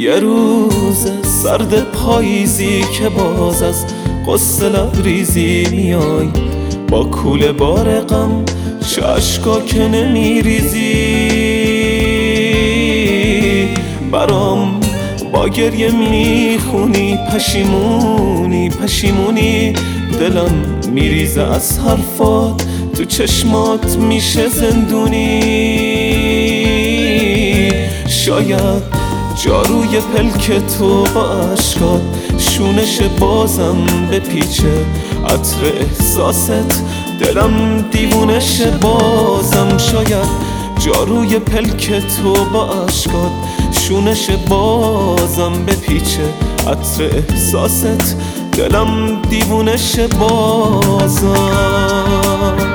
یه روز سرد پاییزی که باز از قصه لبریزی میای، با کوله بار غم چه اشکا که نمیریزی. برام با گریه میخونی پشیمونی پشیمونی، دلم میریزه از حرفات، تو چشمات میشه زندونی. شاید جاروی پلک تو با عشقات شونش بازم بپیچه، عطر احساست دلم دیوونش بازم. شاید جاروی پلک تو با عشقات شونش بازم بپیچه، عطر احساست دلم دیوونش بازم.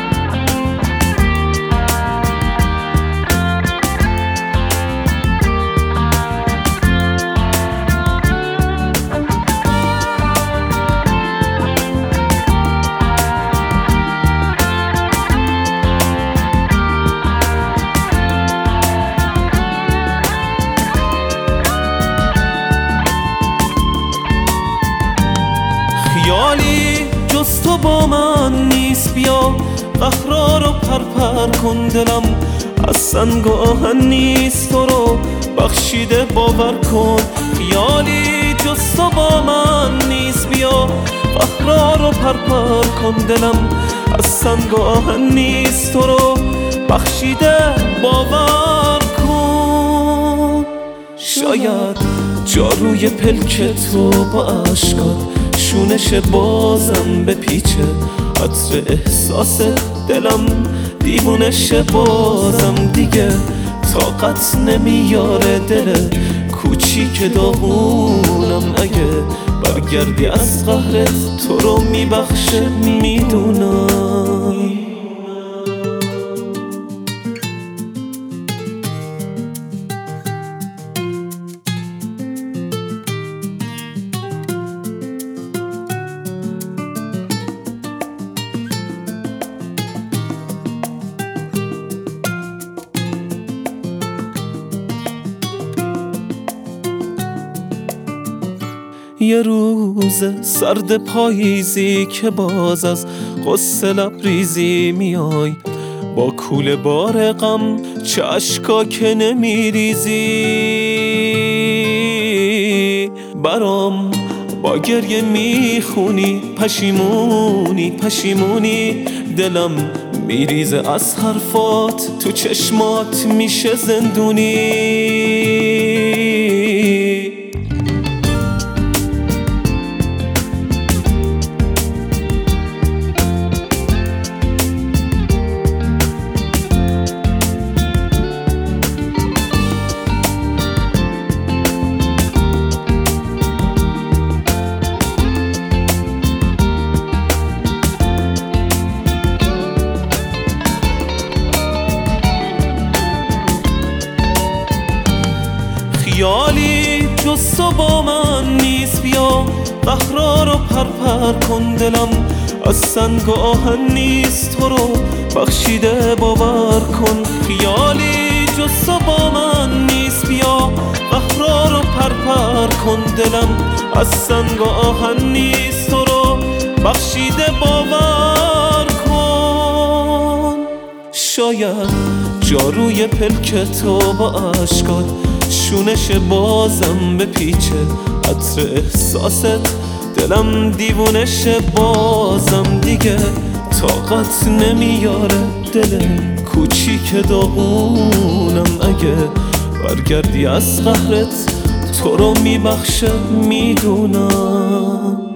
خیالی جز تو با من نیست، بیا قهرا رو پرپر کن، دلم از سنگ و آهن نیست، تو رو بخشیده باور کن. خیالی جز تو با من نیست، بیا قهرا رو پرپر کن، دلم از سنگ و آهن نیست، تو رو بخشیده باور کن. شاید جاروی پلک تو با عشقات شونش بازم بپیچه، عطر احساس دلم دیوونش بازم. دیگه طاقت نمیاره دل کوچیک داغونم، اگه برگردی از قهرت تو رو میبخشه میدونم. یه روز سرد پاییزی که باز از قصه لبریزی میای، با کوله بار غم چه اشکا که نمیریزی. برام با گریه میخونی پشیمونی پشیمونی، دلم میریزه از حرفات، تو چشمات میشه زندونی. خیالی جز تو با من نیست، بیا قهرا رو پرپر کن، دلم از سنگ و آهن نیست، تو رو بخشیده باور کن. خیالی جز تو با من نیست، بیا قهرا رو پرپر کن، دلم از سنگ و آهن نیست، تو رو بخشیده باور کن. شاید جاروی پلک تو با عشقات شونش بازم بپیچه، عطر احساست دلم دیوونش بازم. دیگه طاقت نمیاره دل کوچیک داغونم، اگه برگردی از قهرت تو رو میبخشه میدونم.